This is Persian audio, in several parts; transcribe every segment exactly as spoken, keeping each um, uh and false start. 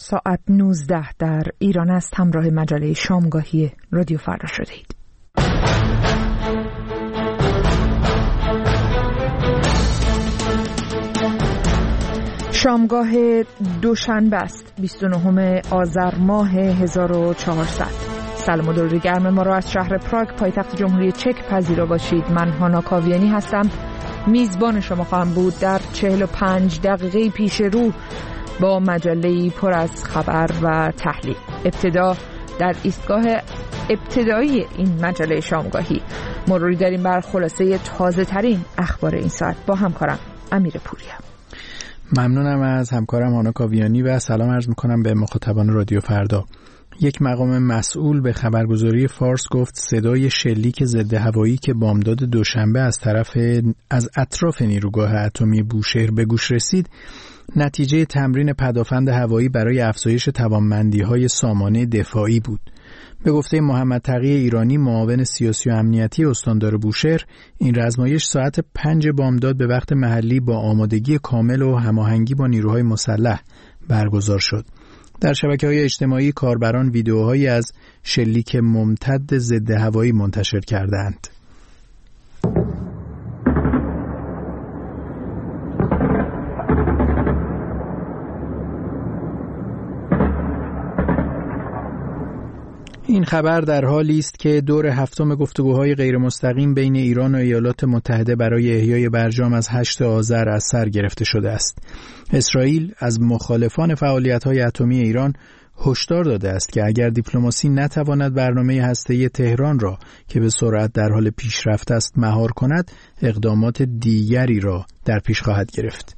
ساعت نوزده در ایران است. همراه مجله شامگاهی رادیو فردا شدید. شامگاه دوشنبه است، بیست و نهم آذر ماه هزار و چهارصد. سلام و درود گرم ما را از شهر پراگ پایتخت جمهوری چک پذیرا باشید. من هانا کاویانی هستم، میزبان شما خواهم بود در چهل و پنج دقیقه پیش رو با مجله‌ای پر از خبر و تحلیل. ابتدا در ایستگاه ابتدایی این مجله شامگاهی مروری داریم بر خلاصه تازه ترین اخبار این ساعت با همکارم امیر پوریا. ممنونم از همکارم هانا کاویانی و سلام عرض میکنم به مخاطبان رادیو فردا. یک مقام مسئول به خبرگزاری فارس گفت صدای شلیک ضد هوایی که بامداد دوشنبه از طرف از اطراف نیروگاه اتمی بوشهر به گوش رسید نتیجه تمرین پدافند هوایی برای افزایش توانمندی‌های سامانه دفاعی بود. به گفته محمد تقی ایرانی معاون سیاسی و امنیتی استاندار بوشهر، این رزمایش ساعت پنج بامداد به وقت محلی با آمادگی کامل و هماهنگی با نیروهای مسلح برگزار شد. در شبکه‌های اجتماعی کاربران ویدیوهایی از شلیک ممتد ضد هوایی منتشر کردند. این خبر در حالی است که دور هفتم گفتگوهای غیر مستقیم بین ایران و ایالات متحده برای احیای برجام از هشتم آذر از سر گرفته شده است. اسرائیل از مخالفان فعالیت‌های اتمی ایران هشدار داده است که اگر دیپلماسی نتواند برنامه هسته‌ای تهران را که به سرعت در حال پیشرفت است مهار کند، اقدامات دیگری را در پیش خواهد گرفت.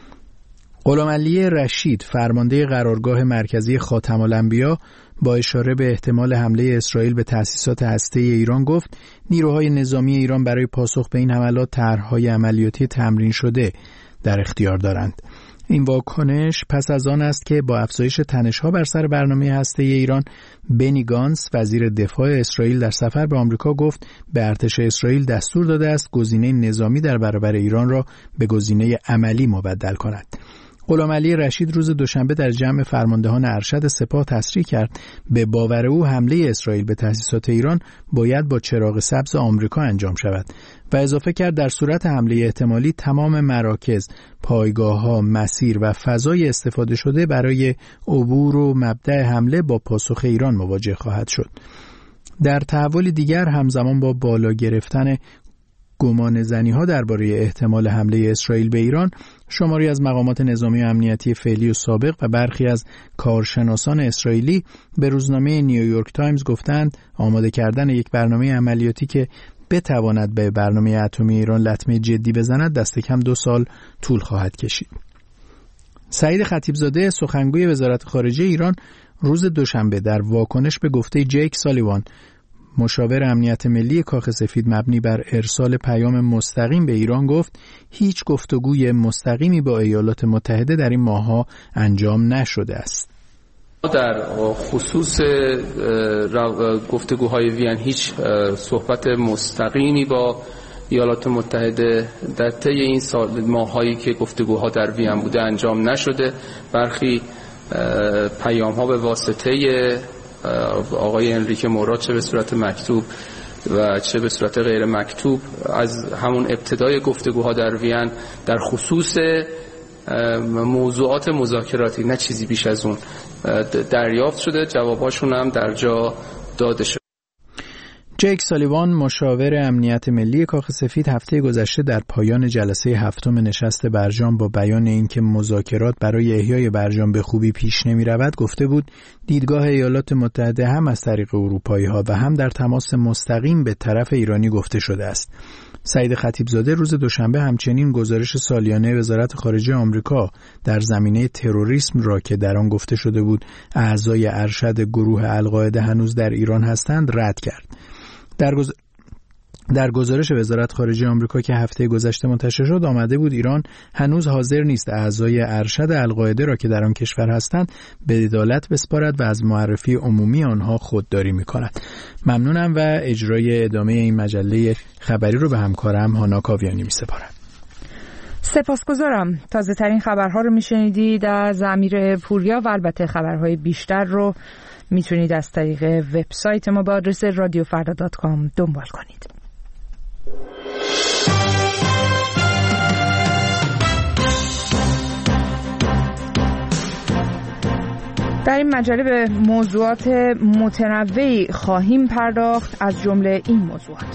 غلامعلی رشید، فرمانده قرارگاه مرکزی خاتم الانبیا، با اشاره به احتمال حمله اسرائیل به تأسیسات هسته‌ای ایران گفت نیروهای نظامی ایران برای پاسخ به این حملات طرح‌های عملیاتی تمرین شده در اختیار دارند. این واکنش پس از آن است که با افزایش تنش‌ها بر سر برنامه هسته‌ای ایران، بنی گانس وزیر دفاع اسرائیل در سفر به آمریکا گفت به ارتش اسرائیل دستور داده است گزینه نظامی در برابر ایران را به گزینه عملی مبدل کند. غلامعلی رشید روز دوشنبه در جمع فرماندهان ارشد سپاه تصریح کرد به باور او حمله اسرائیل به تأسیسات ایران باید با چراغ سبز آمریکا انجام شود و اضافه کرد در صورت حمله احتمالی تمام مراکز، پایگاه‌ها، مسیر و فضای استفاده شده برای عبور و مبدأ حمله با پاسخ ایران مواجه خواهد شد. در تحول دیگر همزمان با بالا گرفتن گمان زنی ها درباره احتمال حمله اسرائیل به ایران، شماری از مقامات نظامی و امنیتی فعلی و سابق و برخی از کارشناسان اسرائیلی به روزنامه نیویورک تایمز گفتند آماده کردن یک برنامه عملیاتی که بتواند به برنامه اتمی ایران لطمه جدی بزند دست کم دو سال طول خواهد کشید. سعید خطیبزاده، سخنگوی وزارت خارجه ایران، روز دوشنبه در واکنش به گفته جیک سالیوان، مشاور امنیت ملی کاخ سفید مبنی بر ارسال پیام مستقیم به ایران گفت هیچ گفتگوی مستقیمی با ایالات متحده در این ماه‌ها انجام نشده است. در خصوص گفتگوهای وین هیچ صحبت مستقیمی با ایالات متحده در طی این سال ماهایی که گفتگوها در وین بوده انجام نشده. برخی پیام‌ها به واسطه آقای انریکه مورا چه به صورت مکتوب و چه به صورت غیر مکتوب از همون ابتدای گفتگوها در وین در خصوص موضوعات مذاکراتی، نه چیزی بیش از اون، دریافت شده. جواباشون هم در جا داده شده. جیک سالیوان، مشاور امنیت ملی کاخ سفید، هفته گذشته در پایان جلسه هفتم نشست برجام با بیان اینکه مذاکرات برای احیای برجام به خوبی پیش نمی رود گفته بود دیدگاه ایالات متحده هم از طریق اروپایی ها و هم در تماس مستقیم به طرف ایرانی گفته شده است. سعید خطیبزاده روز دوشنبه همچنین گزارش سالیانه وزارت خارجه آمریکا در زمینه تروریسم را که در آن گفته شده بود اعضای ارشد گروه القاعده هنوز در ایران هستند رد کرد. در گز... در گزارش وزارت خارجه آمریکا که هفته گذشته منتشر شد آمده بود ایران هنوز حاضر نیست اعضای ارشد القاعده را که در آن کشور هستند به عدالت بسپارد و از معرفی عمومی آنها خودداری می‌کند. ممنونم و اجرای ادامه این مجله خبری رو به همکارم هانا کاویانی می‌سپارم. سپاسگزارم. تازه ترین خبرها رو میشنیدید از امیر پوریا و البته خبرهای بیشتر رو میتونید از طریق وبسایت ما با آدرس رادیو فردا دات کام دنبال کنید. در این مجله به موضوعات متنوعی خواهیم پرداخت، از جمله این موضوعات: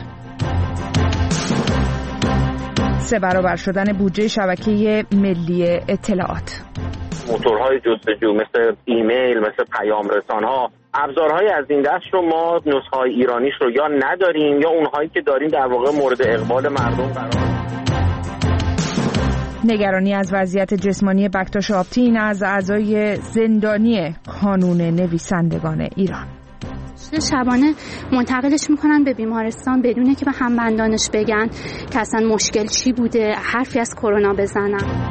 سه برابر شدن بودجه شبکه ملی اطلاعات، موتورهای جستجو مثل ایمیل، مثل پیام رسان‌ها، ابزارهای از این دست رو ما نسخه‌های ایرانیش رو یا نداریم یا اونهایی که داریم در واقع مورد اقبال مردم قرار. نگرانی از وضعیت جسمانی بکتاش آپتین از اعضای زندانی کانون نویسندگان ایران. شبانه منتقلش میکنن به بیمارستان بدونه که به همبندانش بگن که اصلا مشکل چی بوده، حرفی از کرونا بزنن.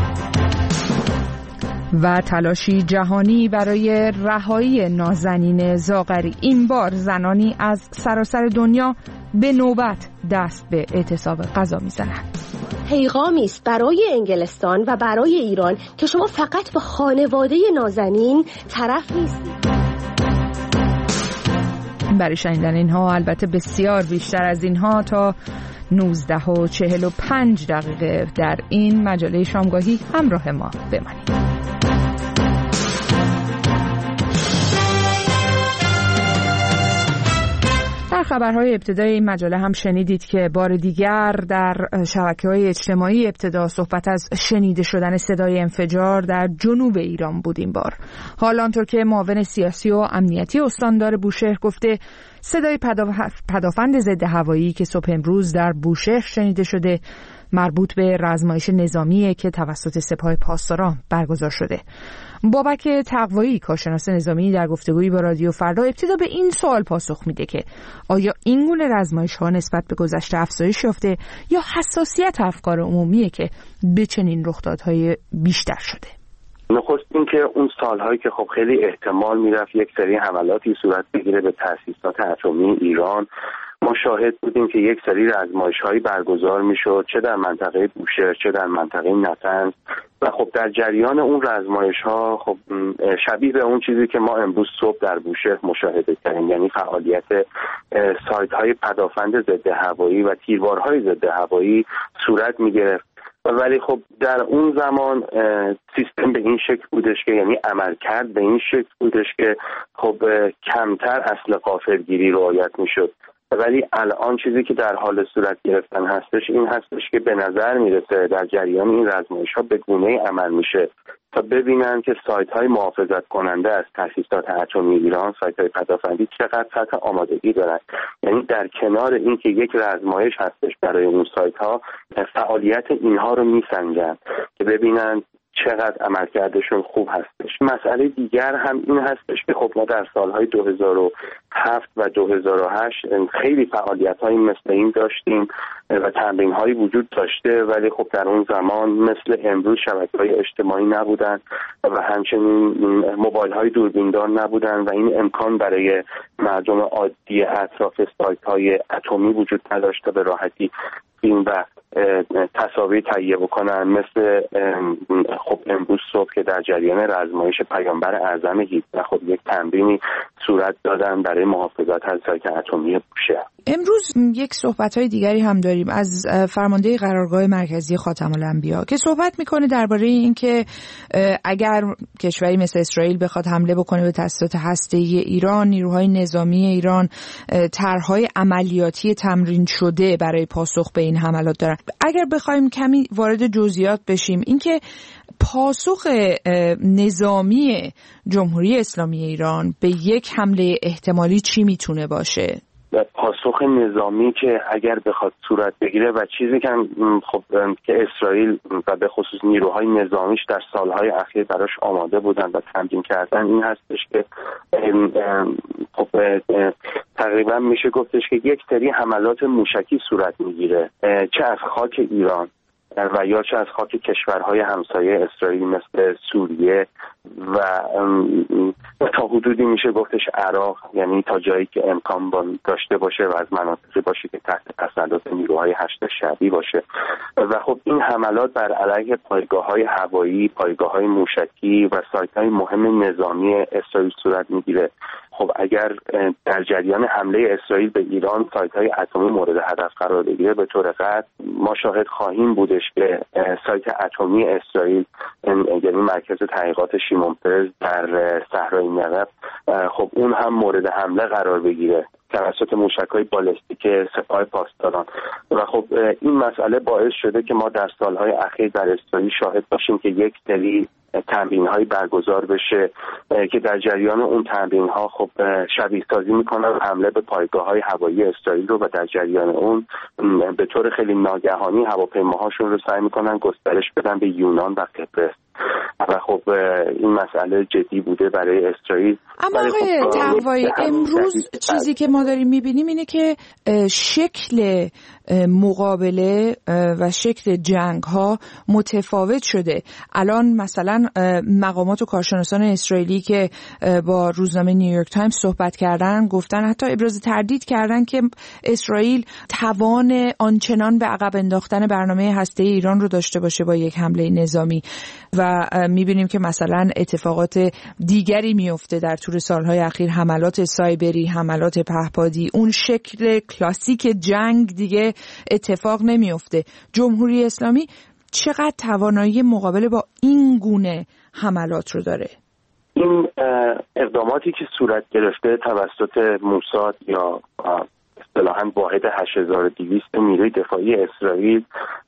و تلاشی جهانی برای رهایی نازنین زاغری. این بار زنانی از سراسر دنیا به نوبت دست به اعتصاب غذا میزنند. پیغامی است برای انگلستان و برای ایران که شما فقط با خانواده نازنین طرف نیستید. برای شنیدن اینها، البته بسیار بیشتر از اینها، تا نوزده و چهل و پنج دقیقه در این مجله شامگاهی همراه ما بمانید. در خبرهای ابتدای این مجله هم شنیدید که بار دیگر در شبکه‌های اجتماعی ابتدا صحبت از شنیده شدن صدای انفجار در جنوب ایران بود. این بار حالا آنطور که معاون سیاسی و امنیتی استاندار بوشهر گفته، صدای پدافند ضد هوایی که صبح امروز در بوشهر شنیده شده مربوط به رزمایش نظامیه که توسط سپاه پاسداران برگزار شده. بابک تقوایی، کارشناس نظامی، در گفتگویی با رادیو فردا ابتدا به این سوال پاسخ میده که آیا این گونه رزمایش‌ها نسبت به گذشته افزایش یافته یا حساسیت افکار عمومیه که به چنین رخدادهای بیشتر شده؟ نخست این که اون سالهایی که خب خیلی احتمال میرفت یک سری حملاتی صورت بگیره به تأسیسات اتمی ایران، ما شاهد بودیم که یک سری رزمایش‌هایی برگزار میشد، چه در منطقه بوشهر چه در منطقه نطنز، و خب در جریان اون رزمایش‌ها خب شبیه به اون چیزی که ما امروز صبح در بوشهر مشاهده کردیم، یعنی فعالیت سایت‌های پدافند ضد هوایی و تیربارهای ضد هوایی صورت می‌گرفت. ولی خب در اون زمان سیستم به این شکل بودش که یعنی عملکرد به این شکل بودش که خب کمتر اصل غافلگیری رعایت میشد. ولی الان چیزی که در حال صورت گرفتن هستش این هستش که به نظر میرسه در جریان این رزمایش‌ها به گونه‌ای عمل میشه تا ببینن که سایت‌های محافظت کننده از تأسیسات اتمی ایران، سایت‌های پدافندی، چقدر سطح آمادگی دارن. یعنی در کنار اینکه یک رزمایش هستش برای اون سایت‌ها، فعالیت اینها رو میسنجن که ببینن چقدر عملکردشون خوب هستش. مسئله دیگر هم این هستش که خب ما در سالهای دو هزار و هفت و دو هزار و هشت خیلی فعالیت‌هایی مثل این داشتیم و تمرین‌هایی وجود داشته، ولی خب در اون زمان مثل امروز شبکه‌های اجتماعی نبودن و همچنین موبایل‌های دوربیندار نبودن و این امکان برای مردم عادی اطراف سایت‌های اتمی وجود نداشت تا به راحتی فیلم و تصاویر تهیه بکنن، مثل خب امروز صبح که در جریان رزمایش پیامبر اعظم هیپا خب یک تمرینی صورت دادن برای محافظت از سایت اتمی بوشهر. امروز یک صحبت‌های دیگری هم داریم از فرمانده قرارگاه مرکزی خاتم الانبیا که صحبت میکنه درباره اینکه اگر کشوری مثل اسرائیل بخواد حمله بکنه به تأسیسات هسته‌ای ایران، نیروهای نظامی ایران طرح‌های عملیاتی تمرین شده برای پاسخ به این حملات دارن. اگر بخوایم کمی وارد جزئیات بشیم، اینکه پاسخ نظامی جمهوری اسلامی ایران به یک حمله احتمالی چی میتونه باشه؟ پاسخ نظامی که اگر بخواد صورت بگیره و چیزی که خب که اسرائیل و به خصوص نیروهای نظامیش در سالهای اخیر براش آماده بودن و تمرین کردن این هستش که خب تقریبا میشه گفتش که یک سری حملات موشکی صورت میگیره، چه از خاک ایران و یا چه از خاک کشورهای همسایه اسرائیل مثل سوریه و تا حدودی میشه گفتش عراق، یعنی تا جایی که امکان داشته باشه و از مناطقی باشه که تحت تسلط نیروهای هشت شعبی باشه. و خب این حملات بر علیه پایگاه‌های هوایی، پایگاه‌های موشکی و سایت‌های مهم نظامی اسرائیل صورت میگیره. خب اگر در جریان حمله اسرائیل به ایران سایت‌های اتمی مورد هدف قرار بگیره، به طور قطع ما شاهد خواهیم بودش که سایت اتمی اسرائیل، یعنی مرکز تحقیقات شیمون پرز در صحرای نقب، خب اون هم مورد حمله قرار بگیره توسط موشک‌های بالستیک سپاه پاسداران. و خب این مسئله باعث شده که ما در سالهای اخیر در اسرائیل شاهد باشیم که یک سری تمرین‌هایی برگزار بشه که در جریان اون تمرین‌ها خب شبیه سازی می‌کنن حمله به پایگاه‌های هوایی اسرائیل رو و در جریان اون به طور خیلی ناگهانی هواپیماهاشون رو سعی می‌کنن گسترش بدن به یونان و قبرس. و خب این مسئله جدی بوده برای اسرائیل. اما آقای تقوایی، امروز چیزی که ما داریم میبینیم اینه که شکل مقابله و شکل جنگ ها متفاوت شده. الان مثلا مقامات و کارشناسان اسرائیلی که با روزنامه نیویورک تایمز صحبت کردن گفتن، حتی ابراز تردید کردن که اسرائیل توان آنچنان به عقب انداختن برنامه هسته‌ای ایران رو داشته باشه با یک حمله نظامی. و میبینیم که مثلا اتفاقات دیگری میفته در طول سالهای اخیر، حملات سایبری، حملات پهپادی، اون شکل کلاسیک جنگ دیگه اتفاق نمیفته. جمهوری اسلامی چقدر توانایی مقابله با این گونه حملات رو داره؟ این اقداماتی که صورت گرفته توسط موساد یا اصطلاحاً واحد هشت هزار و دویست نیروی دفاعی اسرائیل،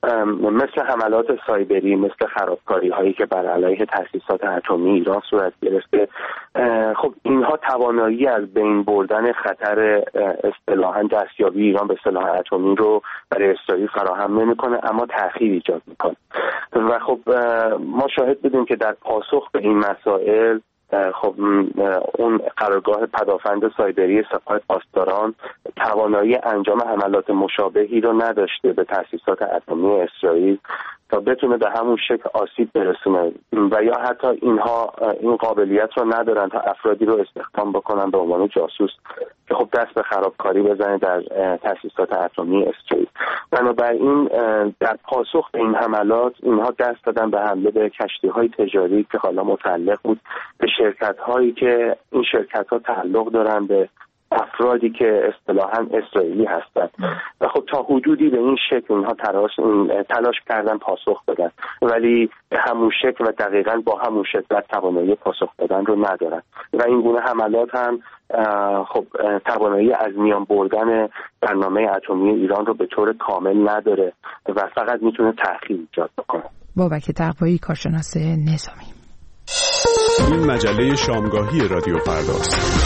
مثل حملات سایبری، مثل خرابکاری هایی که بر علیه تأسیسات اتمی ایران صورت گرفته، خب اینها توانایی از بین بردن خطر اصطلاحاً دستیابی ایران به سلاح اتمی رو برای اسرائیل فراهم نمیکنه، اما تأخیر ایجاد میکنه. و خب ما شاهد بودیم که در پاسخ به این مسائل خب اون قرارگاه پدافند سایبری سپاه پاسداران توانایی انجام حملات مشابهی رو نداشته به تأسیسات اتمی اسرائیل تا بتونه به همون شکل آسیب برسونه، و یا حتی اینها این قابلیت رو ندارن تا افرادی رو استخدام بکنن به عنوان جاسوس که خب دست به خرابکاری بزنه در تأسیسات اتمی اسرائیل. بنابراین در پاسخ به این حملات اینها دست دادن به حمله به کشتی‌های تجاری که حالا متعلق بود به شرکت‌هایی که این شرکت‌ها تعلق دارن به افرادی که اصطلاحاً اسرائیلی هستند. و خب تا حدودی به این شکل اینها تلاش تلاش کردن پاسخ بدن، ولی به همون شکل و دقیقاً با همون شدت توانایی پاسخ دادن رو ندارن. و این گونه حملات هم خب توانایی از میان بردن برنامه اتمی ایران رو به طور کامل نداره و فقط میتونه تأخیر ایجاد بکنه. بابک تقوایی، کارشناس نظامی. این مجله شامگاهی رادیو فرداست.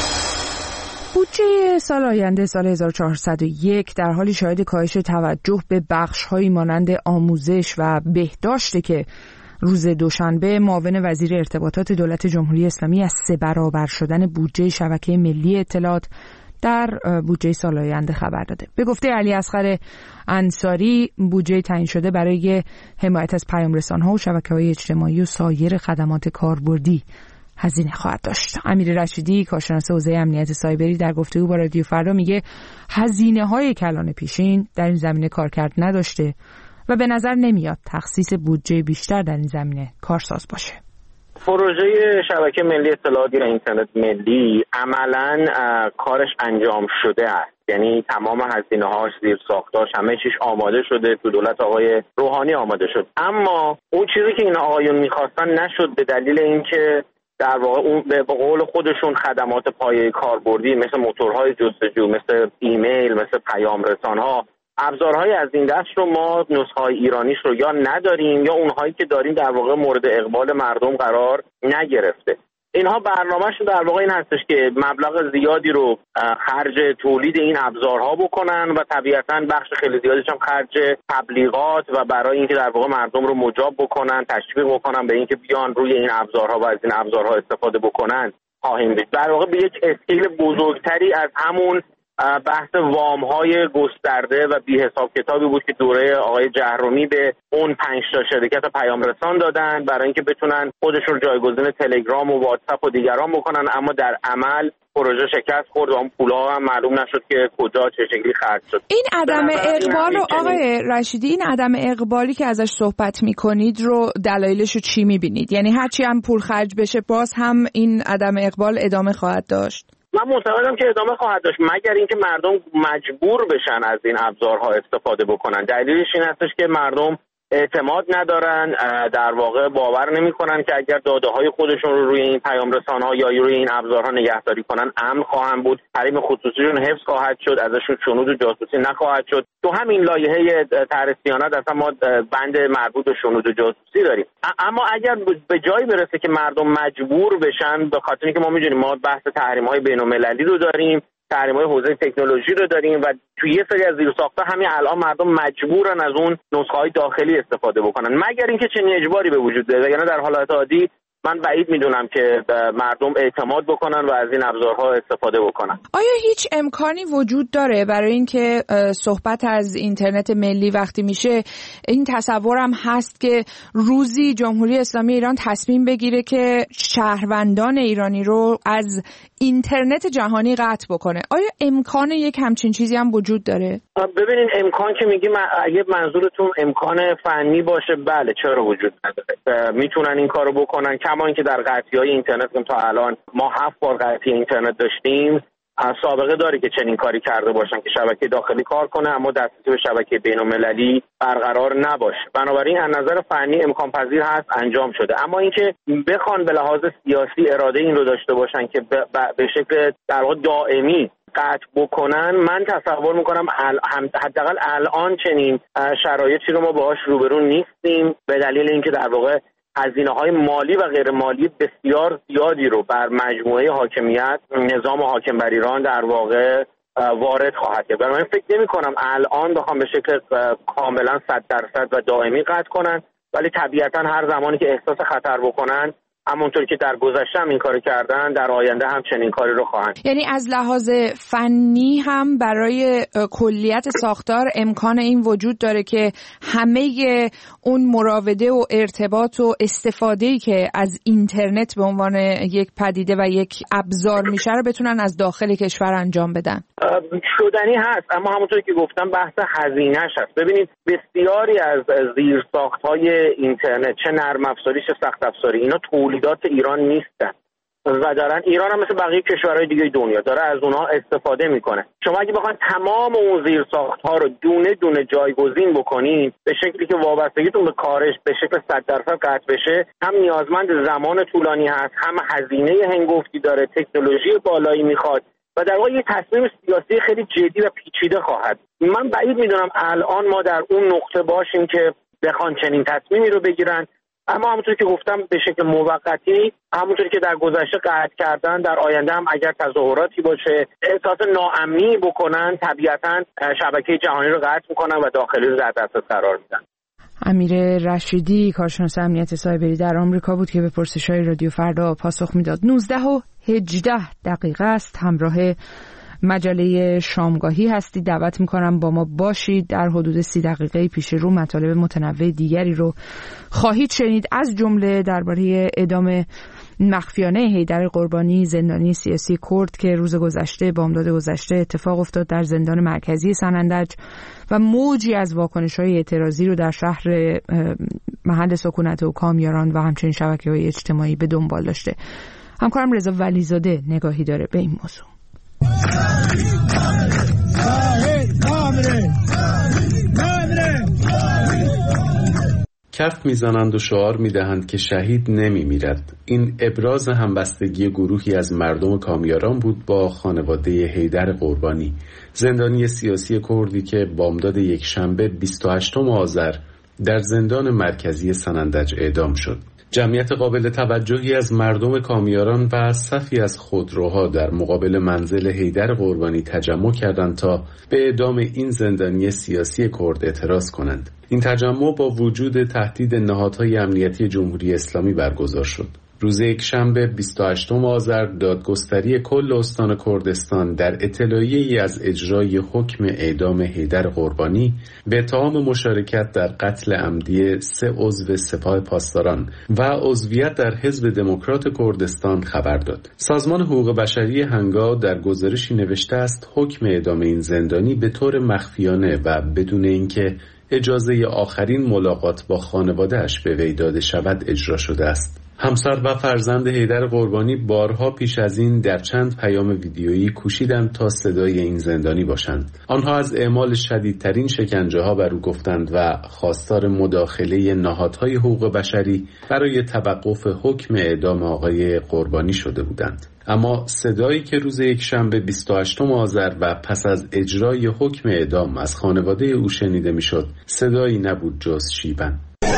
بودجه سال آینده سال هزار و چهارصد و یک در حالی شاهد کاهش توجه به بخش‌هایی مانند آموزش و بهداشت که روز دوشنبه معاون وزیر ارتباطات دولت جمهوری اسلامی از سه برابر شدن بودجه شبکه ملی اطلاعات در بودجه سال آینده خبر داده. به گفته علی اصغر انصاری، بودجه تعیین شده برای حمایت از پیام رسان‌ها و شبکه‌های اجتماعی و سایر خدمات کاربردی هزینه خواهد داشت. امیر رشیدی، کارشناس حوزه امنیت سایبری، در گفتگو با رادیو فردا میگه هزینه‌های کلان پیشین در این زمینه کارکرد نداشته و به نظر نمیاد تخصیص بودجه بیشتر در این زمینه کارساز باشه. پروژه شبکه ملی اطلاعاتی و اینترنت ملی عملاً کارش انجام شده است. یعنی تمام هزینه‌هاش، زیر ساختاش، همه چیش آماده شده، تو دولت آقای روحانی آماده شد. اما اون چیزی که این آقایون می‌خواستن نشد به دلیل اینکه در واقع اون به قول خودشون خدمات پایه کاربردی مثل موتورهای جستجو، مثل ایمیل، مثل پیام رسان‌ها، ابزارهای از این دست رو ما نسخه‌های ایرانیش رو یا نداریم یا اونهایی که داریم در واقع مورد اقبال مردم قرار نگرفته. اینها برنامه‌شون در واقع این هستش که مبلغ زیادی رو خرج تولید این ابزارها بکنن و طبیعتاً بخش خیلی زیادیش هم خرج تبلیغات و برای اینکه در واقع مردم رو مجاب بکنن، تشویق بکنن به اینکه بیان روی این ابزارها و از این ابزارها استفاده بکنن خواهیم دید. در واقع به یک اسکیل بزرگتری از همون بحث وام‌های گسترده و بی حساب کتابی بود که دوره آقای جهرومی به اون پنج تا شرکت پیام رسان دادن برای اینکه بتونن خودشون جایگزین تلگرام و واتساپ و دیگران بکنن، اما در عمل پروژه شکست خورد و اون پول‌ها هم معلوم نشد که کجا چه شکلی خرج شد. این عدم اقبال رو آقای رشیدی، این عدم اقبالی که ازش صحبت می‌کنید رو دلایلش رو چی می‌بینید؟ یعنی هرچی هم پول خرج بشه باز هم این عدم اقبال ادامه خواهد داشت؟ من معتقدم که ادامه خواهد داشت مگر اینکه مردم مجبور بشن از این ابزارها استفاده بکنن. دلیلش این هستش که مردم اعتماد ندارن، در واقع باور نمی‌کنن که اگر داده‌های خودشون رو روی این پیام رسانه‌ها یا روی این ابزارها نگهداری کنن امن خواهند بود، حریم خصوصیشون حفظ خواهد شد، ازشون شنود و جاسوسی نخواهد شد. تو همین لایحه طرح صیانت اصلا ما بند مربوط به شنود و جاسوسی داریم. اما اگر به جایی برسه که مردم مجبور بشن، به خاطر اینکه ما می‌دونیم ما بحث تحریم‌های بین‌المللی رو داریم، تحریم‌های حوزه تکنولوژی رو داریم و توی یه سری از زیرساخت‌ها همین الان مردم مجبورن از اون نسخه‌های داخلی استفاده بکنن، مگر اینکه چنین اجباری به وجود بیاد. یعنی در حالت عادی من بعید میدونم که مردم اعتماد بکنن و از این ابزارها استفاده بکنن. آیا هیچ امکانی وجود داره برای اینکه صحبت از اینترنت ملی وقتی میشه این تصورم هست که روزی جمهوری اسلامی ایران تصمیم بگیره که شهروندان ایرانی رو از اینترنت جهانی قطع بکنه؟ آیا امکان یک همچین چیزی هم وجود داره؟ ببینید امکان که میگیم اگه منظورتون امکان فنی باشه بله، چرا وجود نداره؟ میتونن این کارو بکنن، کما اینکه در قطعی‌های اینترنت تا الان ما هفت بار قطعی اینترنت داشتیم، سابقه داره که چنین کاری کرده باشن که شبکه داخلی کار کنه اما دسترسی به شبکه بین‌المللی برقرار نباشه. بنابراین از نظر فنی امکان پذیر هست، انجام شده. اما اینکه بخوان به لحاظ سیاسی اراده این رو داشته باشن که به شکل در واقع دائمی قطع بکنن، من تصور میکنم حداقل الان چنین شرایطی رو ما باهاش روبرو نیستیم، به دلیل اینکه در واقع هزینه‌های مالی و غیر مالی بسیار زیادی رو بر مجموعه حاکمیت نظام حاکم بر ایران در واقع وارد خواهد کرد. من فکر نمی‌کنم الان بخوام به شکل کاملا صد درصد و دائمی قطع کنن، ولی طبیعتاً هر زمانی که احساس خطر بکنن، همونطور که در گذشته هم این کارو کردن، در آینده هم چنین کاری رو خواهند. یعنی از لحاظ فنی هم برای کلیت ساختار امکان این وجود داره که همه اون مراوده و ارتباط و استفاده‌ای که از اینترنت به عنوان یک پدیده و یک ابزار میشه رو بتونن از داخل کشور انجام بدن؟ شدنی هست، اما همونطور که گفتم بحث هزینه‌اش هست. ببینید بسیاری از زیرساخت‌های اینترنت، چه نرم افزاری چه سخت افزاری، اینا تولیدات ایران نیستن و دارن ایران هم مثل بقیه کشورهای دیگه دنیا داره از اونها استفاده میکنه. شما اگه بخواید تمام اون زیرساخت‌ها رو دونه دونه جایگزین بکنین به شکلی که وابستگیتون به کارش به شکل صد درصد قطع بشه، هم نیازمند زمان طولانی هست، هم هزینه هنگفتی داره، تکنولوژی بالایی میخواد و در واقع یه تصمیم سیاسی خیلی جدی و پیچیده خواهد. من بعید میدونم الان ما در اون نقطه باشیم که بخوان چنین تصمیمی رو بگیرن، اما همونطور که گفتم به شکل موقتی، همونطور که در گذشته قطع کردن، در آینده هم اگر تظاهراتی باشه، احساس ناامنی بکنن، طبیعتاً شبکه جهانی رو قطع میکنن و داخلی رو در دسترس قرار میدن. امیر رشیدی، کارشناس امنیت سایبری در آمریکا بود که به پرسش‌های رادیو فردا پاسخ میداد. نوزده و هجده دقیقه است. همراه مجله شامگاهی هستید. دعوت میکنم با ما باشید. در حدود سی دقیقه پیش رو مطالب متنوع دیگری رو خواهید شنید، از جمله درباره اعدام مخفیانه حیدر قربانی، زندانی سیاسی کرد که روز گذشته بامداد گذشته اتفاق افتاد در زندان مرکزی سنندج و موجی از واکنش‌های اعتراضی رو در شهر محل سکونت و کامیاران و همچنین شبکه‌های اجتماعی به دنبال داشته. همکارم رضا ولیزاده نگاهی داره به این موضوع. کف میزنند و شعار میدهند که شهید نمی میرد. این ابراز همبستگی گروهی از مردم کامیاران بود با خانواده حیدر قربانی، زندانی سیاسی کردی که بامداد یک شنبه بیست و هشتم آذر در زندان مرکزی سنندج اعدام شد. جمعیت قابل توجهی از مردم کامیاران و صفی از خودروها در مقابل منزل حیدر قربانی تجمع کردند تا به اعدام این زندانی سیاسی کرد اعتراض کنند. این تجمع با وجود تهدید نهادهای امنیتی جمهوری اسلامی برگزار شد. روز یکشنبه بیست و هشتم آذر دادگستری کل استان کردستان در اطلاعیه‌ای از اجرای حکم اعدام حیدر قربانی به اتهام مشارکت در قتل عمدی سه عضو سپاه پاسداران و عضویت در حزب دموکرات کردستان خبر داد. سازمان حقوق بشری هنگا در گزارشی نوشته است حکم اعدام این زندانی به طور مخفیانه و بدون اینکه اجازه آخرین ملاقات با خانواده‌اش به وی داده شود اجرا شده است. همسر و فرزند حیدر قربانی بارها پیش از این در چند پیام ویدیویی کوشیدند تا صدای این زندانی باشند. آنها از اعمال شدیدترین شکنجه‌ها بر او گفتند و خواستار مداخله نهادهای حقوق بشری برای توقف حکم اعدام آقای قربانی شده بودند. اما صدایی که روز یکشنبه بیست و هشتم آذر و پس از اجرای حکم اعدام از خانواده او شنیده میشد، صدایی نبود جز شیون.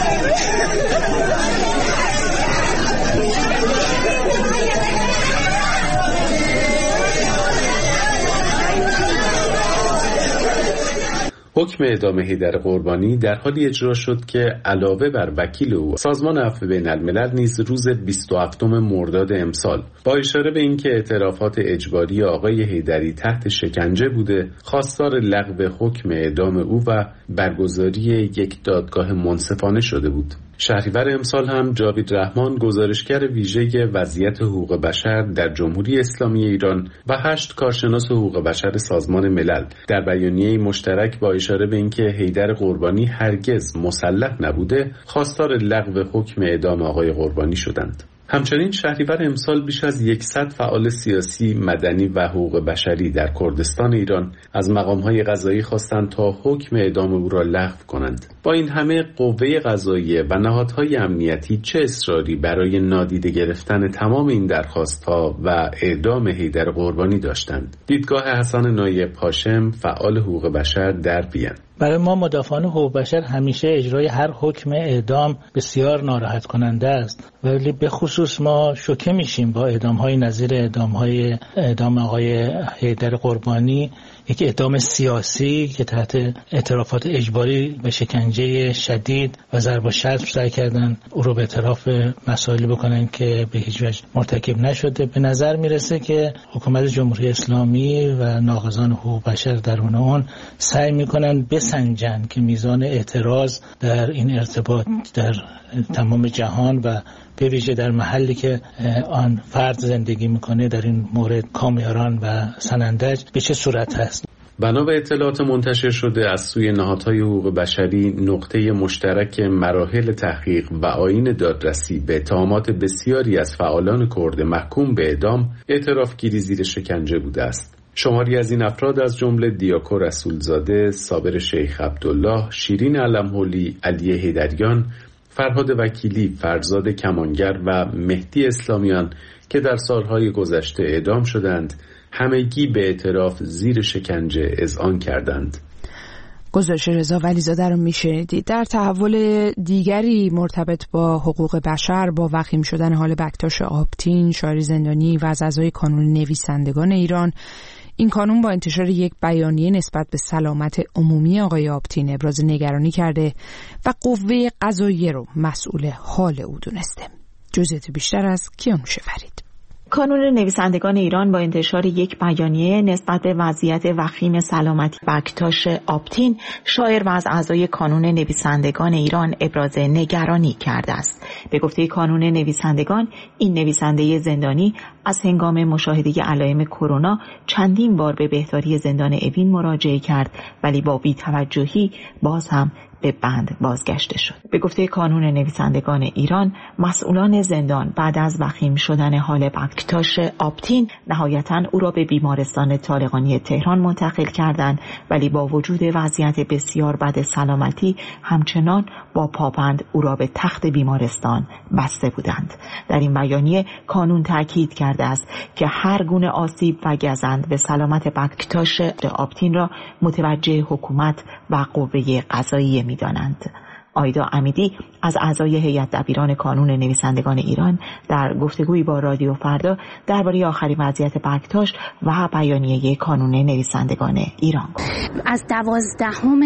حکم اعدام حیدر قربانی در حالی اجرا شد که علاوه بر وکیل او، سازمان عفو بین الملل نیز روز بیست و هفتم مرداد امسال با اشاره به اینکه اعترافات اجباری آقای حیدری تحت شکنجه بوده، خواستار لغو حکم اعدام او و برگزاری یک دادگاه منصفانه شده بود. شهریور امسال هم جاوید رحمان، گزارشگر ویژه وضعیت حقوق بشر در جمهوری اسلامی ایران و هشت کارشناس حقوق بشر سازمان ملل در بیانیه مشترک با اشاره به اینکه حیدر قربانی هرگز مسلح نبوده، خواستار لغو حکم اعدام آقای قربانی شدند. همچنین شهریور امسال بیش از صد فعال سیاسی، مدنی و حقوق بشری در کردستان ایران از مقام‌های قضایی خواستند تا حکم اعدام او را لغو کنند. با این همه قوه قضاییه و نهادهای امنیتی چه اصراری برای نادیده گرفتن تمام این درخواست‌ها و اعدام حیدر قربانی داشتند؟ دیدگاه حسن نایب هاشم، فعال حقوق بشر در وین: برای ما مدافعان حقوق بشر همیشه اجرای هر حکم اعدام بسیار ناراحت کننده است، ولی به خصوص ما شوکه میشیم با اعدام‌های نظیر اعدام‌های اعدام آقای حیدر قربانی، یک اعدام سیاسی که تحت اعترافات اجباری به شکنجه شدید و ضرب و شتم سعی کردن او رو به اعتراف مسائلی بکنن که به هیچ وجه مرتکب نشده. به نظر میرسه که حکومت جمهوری اسلامی و ناقضان حقوق بشر درون اون سعی میکنن بسنجن که میزان اعتراض در این ارتباط در تمام جهان و به ویژه در محلی که آن فرد زندگی میکنه، در این مورد کامیاران و سنندج، به چه صورت هست. بنا به اطلاعات منتشر شده از سوی نهادهای حقوق بشری، نقطه مشترک مراحل تحقیق و آیین دادرسی به اتهامات بسیاری از فعالان کرد محکوم به اعدام اعترافگیری زیر شکنجه بوده است. شماری از این افراد از جمله دیاکو رسولزاده، صابر شیخ عبدالله، شیرین علم‌حولی، علی حیدریان، فرهاد وکیلی، فرزاد کمانگر و مهدی اسلامیان که در سالهای گذشته اعدام شدند، همگی به اعتراف زیر شکنجه اذعان کردند. گزارش رضا ولیزاده رو میشنیدید. در تحول دیگری مرتبط با حقوق بشر، با وخیم شدن حال بکتاش آبتین، شاعر زندانی و از اعضای کانون نویسندگان ایران، این کانون با انتشار یک بیانیه نسبت به سلامت عمومی آقای آبتین ابراز نگرانی کرده و قوه قضاییه رو مسئول حال او دونسته. جزئیات بیشتر از کیانوش فرید. کانون نویسندگان ایران با انتشار یک بیانیه نسبت به وضعیت وخیم سلامتی بکتاش آبتین، شاعر و از اعضای کانون نویسندگان ایران ابراز نگرانی کرده است. به گفته کانون نویسندگان، این نویسنده زندانی از هنگام مشاهده علائم کرونا چندین بار به بهداری زندان اوین مراجعه کرد، ولی با بی‌توجهی باز هم به بند بازگشته شد. به گفته کانون نویسندگان ایران، مسئولان زندان بعد از وخیم شدن حال بکتاش آبتین نهایتاً او را به بیمارستان طالقانی تهران منتقل کردند، ولی با وجود وضعیت بسیار بد سلامتی همچنان با پابند او را به تخت بیمارستان بسته بودند. در این بیانیه کانون تاکید کرده است که هر گونه آسیب و گزند به سلامت بکتاش آبتین را متوجه حکومت و قوه قضاییه می‌دانند. آیدا امیدی از اعضای هیئت دبیران کانون نویسندگان ایران در گفتگویی با رادیو فردا درباره آخرین وضعیت بکتاش و بیانیه کانون نویسندگان ایران گفت. از دوازدهم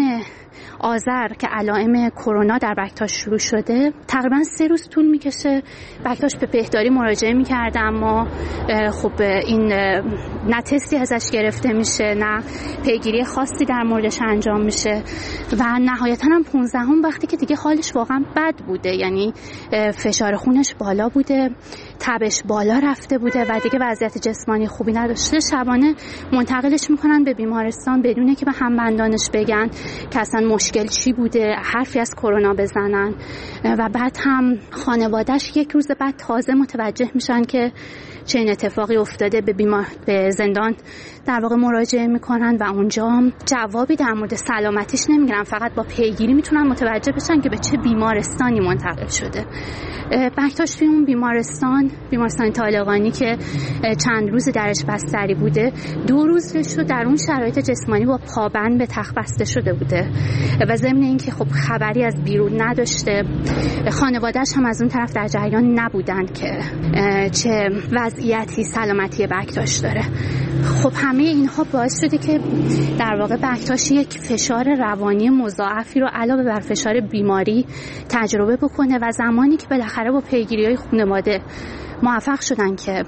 آذر که علائم کرونا در بکتاش شروع شده تقریبا سه روز طول میکشه بکتاش به بهداری مراجعه میکرده، اما خب این نه تستی ازش گرفته میشه نه پیگیری خاصی در موردش انجام میشه و نهایتا هم پانزدهم وقتی که دیگه حالش واقعا بد بوده، یعنی فشار خونش بالا بوده، تبش بالا رفته بوده و دیگه وضعیت جسمانی خوبی نداشته، شبانه منتقلش میکنن به بیمارستان بدون که به همبندانش بگن که اصلا مشکل چی بوده، حرفی از کرونا بزنن و بعد هم خانواده‌اش یک روز بعد تازه متوجه میشن که چه این اتفاقی افتاده، به بیمار به زندان در واقع مراجعه میکنن و اونجا جوابی در مورد سلامتیش نمیگیرن، فقط با پیگیری میتونن متوجه بشن که به چه بیمارستانی منتقل شده. بکتاش توی اون بیمارستان بیمارستان طالقانی که چند روز درش بستری بوده، دو روز رو در اون شرایط جسمانی با پابند به تخت بسته شده بوده و ضمن اینکه خب خبری از بیرون نداشته، خانواده‌اش هم از اون طرف در جریان نبودن که چه وضعیتی سلامتی بکتاش داره. خب همه اینها باعث شده که در واقع بکتاش یک فشار روانی مضاعفی رو علاوه بر فشار بیماری تجربه بکنه و زمانی که بالاخره با پیگیری‌های خانواده موفق شدن که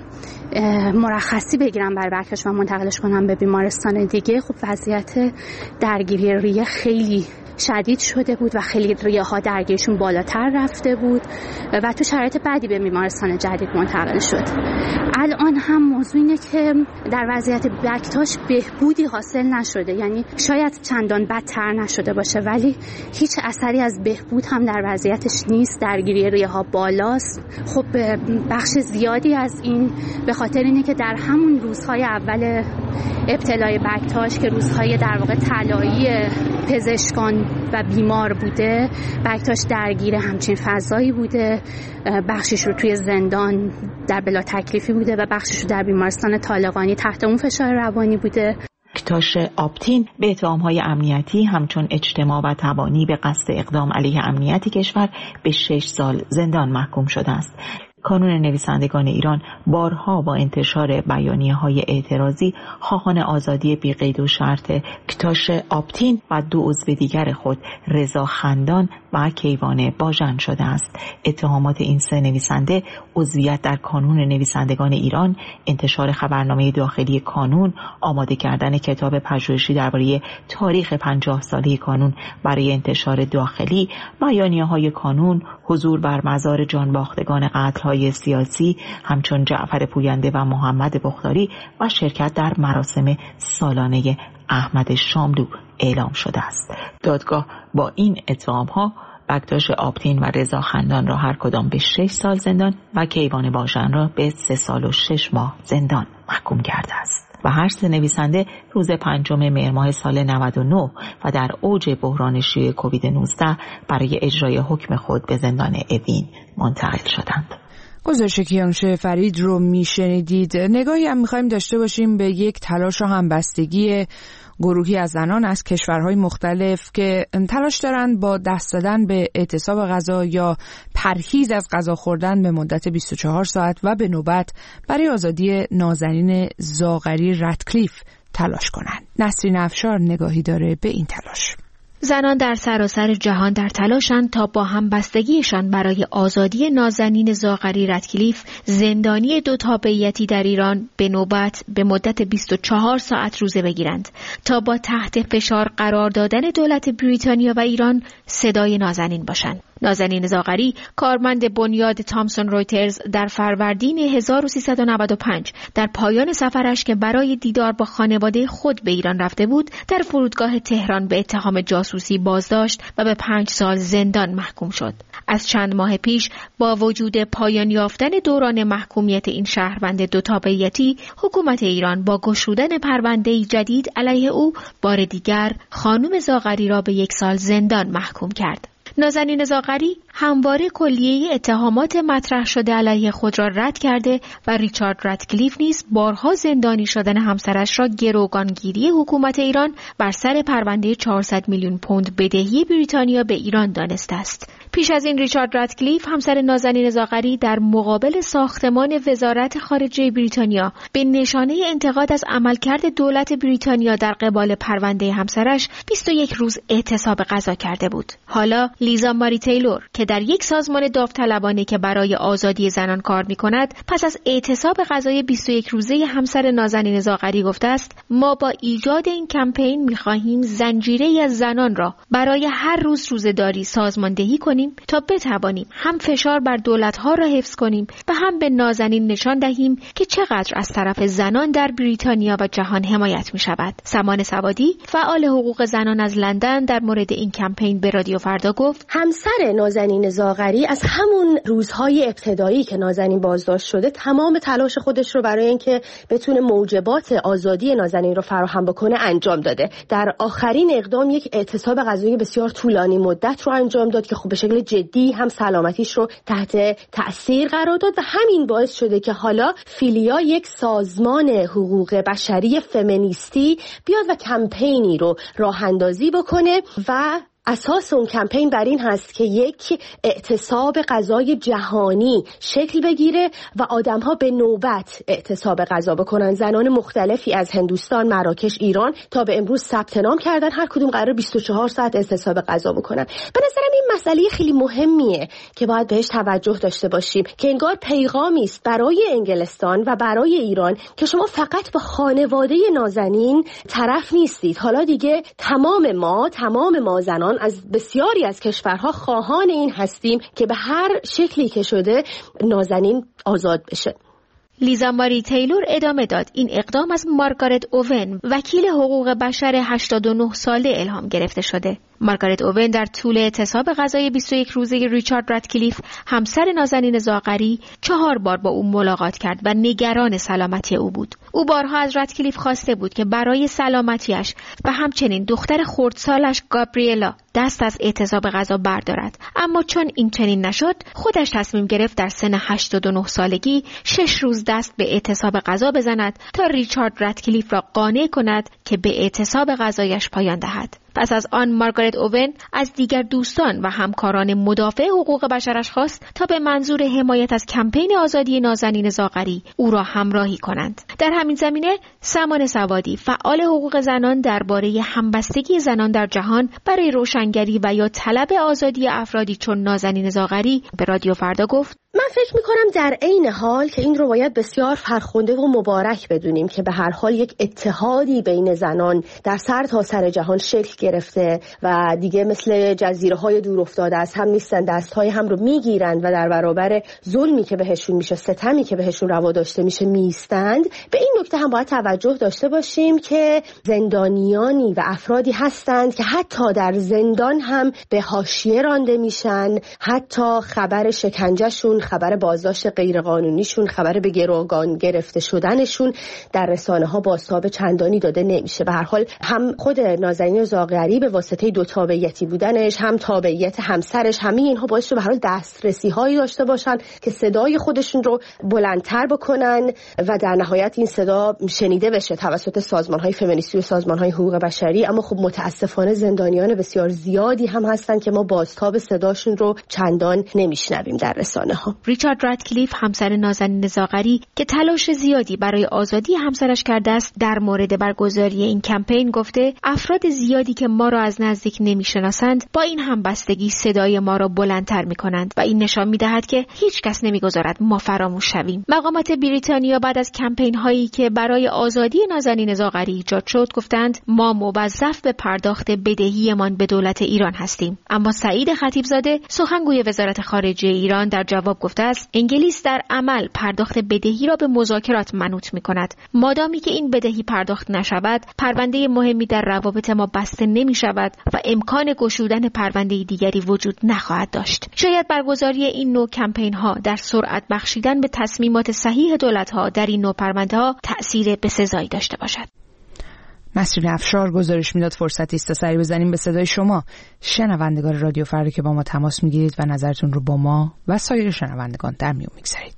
مرخصی بگیرن برای بکتاش و منتقلش کنن به بیمارستان دیگه، خب وضعیت درگیری ریه خیلی شدید شده بود و خیلی ریه ها درگیرشون بالاتر رفته بود و تو شرایط بعدی به بیمارستان جدید منتقل شد. الان هم موضوع اینه که در وضعیت بکتاش بهبودی حاصل نشده، یعنی شاید چندان بدتر نشده باشه ولی هیچ اثری از بهبود هم در وضعیتش نیست، درگیری ریه ها بالاست. خب بخش زیادی از این به خاطر اینه که در همون روزهای اول ابتلای بکتاش که روزهای در واقع طلایی پزشکان و بیمار بوده، بکتاش درگیر همچین فضایی بوده، بخشش رو توی زندان در بلا تکلیفی بوده و بخشش رو در بیمارستان طالقانی تحت اون فشار روانی بوده. بکتاش آپتین به اتهام‌های امنیتی همچون اجتماع و تبانی به قصد اقدام علیه امنیت کشور به شش سال زندان محکوم شده است. کانون نویسندگان ایران بارها با انتشار بیانیه‌های اعتراضی خواهان آزادی بی قید و شرط بکتاش آپتین و دو عضو دیگر خود رضا خندان و کیوان باژن شده است. اتهامات این سه نویسنده عضویت در کانون نویسندگان ایران، انتشار خبرنامه داخلی کانون، آماده کردن کتاب پژوهشی درباره تاریخ پنجاه ساله کانون برای انتشار داخلی، بیانیه‌های کانون، حضور بر مزار جانباختگان قتل‌های سیاسی همچون جعفر پوینده و محمد بختاری و شرکت در مراسم سالانه احمد شاملو اعلام شده است. دادگاه با این اتهام‌ها بکتاش آپتین و رضا خندان را هر کدام به شش سال زندان و کیوان باژن را به سه سال و شش ماه زندان محکوم کرده است. و هر سه نویسنده روز پنجم مهر ماه سال نود و نه و در اوج بحران شیوع کووید نوزده برای اجرای حکم خود به زندان اوین منتقل شدند. گزارش کیانوش فرید رو میشنیدید. نگاهی هم میخوایم داشته باشیم به یک تلاش و همبستگی گروهی از زنان از کشورهای مختلف که تلاش دارند با دست دادن به اعتصاب غذا یا پرهیز از غذا خوردن به مدت بیست و چهار ساعت و به نوبت برای آزادی نازنین زاغری رتکلیف تلاش کنند. نسرین افشار نگاهی داره به این تلاش. زنان در سراسر جهان در تلاشند تا با همبستگیشان برای آزادی نازنین زاغری رتکلیف، زندانی دو تابعیتی در ایران، به نوبت به مدت بیست و چهار ساعت روزه بگیرند تا با تحت فشار قرار دادن دولت بریتانیا و ایران صدای نازنین باشند. نازنین زاغری، کارمند بنیاد تامسون رویترز، در فروردین هزار و سیصد و نود و پنج در پایان سفرش که برای دیدار با خانواده خود به ایران رفته بود، در فرودگاه تهران به اتهام جاسوسی بازداشت و به پنج سال زندان محکوم شد. از چند ماه پیش با وجود پایان یافتن دوران محکومیت این شهروند دو تابعیتی، حکومت ایران با گشودن پرونده‌ای جدید علیه او بار دیگر خانم زاغری را به یک سال زندان محکوم کرد. نازنین زاغری همواره کلیه اتهامات مطرح شده علیه خود را رد کرده و ریچارد رادکلیف نیز بارها زندانی شدن همسرش را گروگانگیری حکومت ایران بر سر پرونده چهارصد میلیون پوند بدهی بریتانیا به ایران دانسته است. پیش از این ریچارد رادکلیف همسر نازنین زاغری در مقابل ساختمان وزارت خارجه بریتانیا به نشانه انتقاد از عملکرد دولت بریتانیا در قبال پرونده همسرش بیست و یک روز اعتصاب غذا کرده بود. حالا لیزا ماری تیلور که در یک سازمان داوطلبانه که برای آزادی زنان کار می‌کند پس از اعتصاب غذای بیست و یک روزه همسر نازنین زاغری گفته است ما با ایجاد این کمپین می‌خواهیم زنجیره‌ای از زنان را برای هر روز روزه‌داری سازماندهی کنیم تا بتوانیم هم فشار بر دولت‌ها را حفظ کنیم و هم به نازنین نشان دهیم که چقدر از طرف زنان در بریتانیا و جهان حمایت می‌شود. سمان سوادی فعال حقوق زنان از لندن در مورد این کمپین به رادیو فردا گفت همسر نازنین زاغری از همون روزهای ابتدایی که نازنین بازداشت شده تمام تلاش خودش رو برای اینکه بتونه موجبات آزادی نازنین رو فراهم بکنه انجام داده. در آخرین اقدام یک اعتصاب غذایی بسیار طولانی مدت رو انجام داد که خب به شکل جدی هم سلامتیش رو تحت تأثیر قرار داد و همین باعث شده که حالا فیلیا یک سازمان حقوق بشری فمینیستی بیاد و کمپینی رو راه اندازی بکنه و اساس اون کمپین بر این هست که یک اعتصاب غذای جهانی شکل بگیره و آدم‌ها به نوبت اعتصاب غذا بکنن. زنان مختلفی از هندوستان، مراکش، ایران تا به امروز ثبت نام کردن، هر کدوم قرار بیست و چهار ساعت اعتصاب غذا بکنن. به نظرم این مسئله خیلی مهمیه که باید بهش توجه داشته باشیم که انگار پیغامی است برای انگلستان و برای ایران که شما فقط با خانواده نازنین طرف نیستید. حالا دیگه تمام ما، تمام ما زنان از بسیاری از کشورها خواهان این هستیم که به هر شکلی که شده نازنین آزاد بشه. لیزا ماری تیلور ادامه داد این اقدام از مارگارت اوون وکیل حقوق بشر هشتاد و نه ساله الهام گرفته شده. مارگارت اوون در طول اعتصاب غذای بیست و یک روزه ریچارد رادکلیف همسر نازنین زاغری چهار بار با او ملاقات کرد و نگران سلامتی او بود. او بارها از رادکلیف خواسته بود که برای سلامتیش و همچنین دختر خردسالش گابریلا دست از اعتصاب غذا بردارد، اما چون این چنین نشد خودش تصمیم گرفت در سن هشتاد و نه سالگی شش روز دست به اعتصاب غذا بزند تا ریچارد رادکلیف را قانع کند که به اعتصاب غذایش پایان دهد. پس از آن مارگارت اوون از دیگر دوستان و همکاران مدافع حقوق بشرش خواست تا به منظور حمایت از کمپین آزادی نازنین زاغری او را همراهی کنند. در همین زمینه سمان سوادی فعال حقوق زنان درباره همبستگی زنان در جهان برای روشنگری و یا طلب آزادی افرادی چون نازنین زاغری به رادیو فردا گفت من فکر میکنم در عین حال که این رو باید بسیار فرخنده و مبارک بدونیم که به هر حال یک اتحادی بین زنان در سر تا سر جهان شکل گرفته و دیگه مثل جزیره های دور افتاده از هم نیستن، دست های هم رو میگیرند و در برابر ظلمی که بهشون میشه، ستمی که بهشون روا داشته میشه میستند. به این نکته هم باید توجه داشته باشیم که زندانیانی و افرادی هستند که حتی در زندان هم به حاشیه رانده میشن، حتی خبر شکنجهشون، خبر بازداشت غیرقانونیشون، خبر به گروگان گرفته شدنشون در رسانه ها بازتاب چندانی داده نمیشه. به هر حال هم خود نازنین زاغری به واسطه دو تابعیتی بودنش، هم تابعیت همسرش، همه اینها باعث شد به هر حال دسترسی هایی داشته باشن که صدای خودشون رو بلندتر بکنن و در نهایت این صدا شنیده بشه توسط سازمان های فمینیستی و سازمان های حقوق بشری. اما خب متاسفانه زندانیان بسیار زیادی هم هستن که ما بازتاب صداشون رو چندان نمیشنویم در رسانه ها. ریچارد رادکلیف همسر نازنین زاغری که تلاش زیادی برای آزادی همسرش کرده است در مورد برگزاری این کمپین گفته افراد زیادی که ما را از نزدیک نمیشناسند با این همبستگی صدای ما را بلندتر میکنند و این نشان میدهد که هیچ کس نمیگذارد ما فراموش شویم. مقامات بریتانیا بعد از کمپین هایی که برای آزادی نازنین زاغری ایجاد شد گفتند ما موظف به پرداخت بدهیمان به دولت ایران هستیم. اما سعید خطیبزاده سخنگوی وزارت خارجه ایران در جواب گفته است انگلیس در عمل پرداخت بدهی را به مذاکرات منوط می‌کند. مادامی که این بدهی پرداخت نشود، پرونده مهمی در روابط ما بسته نمی‌شود و امکان گشودن پرونده دیگری وجود نخواهد داشت. شاید برگزاری این نوع کمپین‌ها در سرعت بخشیدن به تصمیمات صحیح دولت‌ها در این نوع پرونده‌ها تأثیر بسزایی داشته باشد. مسئول افشار گزارش میداد. فرصتی است تا سری بزنیم به صدای شما شنوندگان رادیو فردا که با ما تماس میگیرید و نظرتون رو با ما و سایر شنوندگان در میون میگذارید.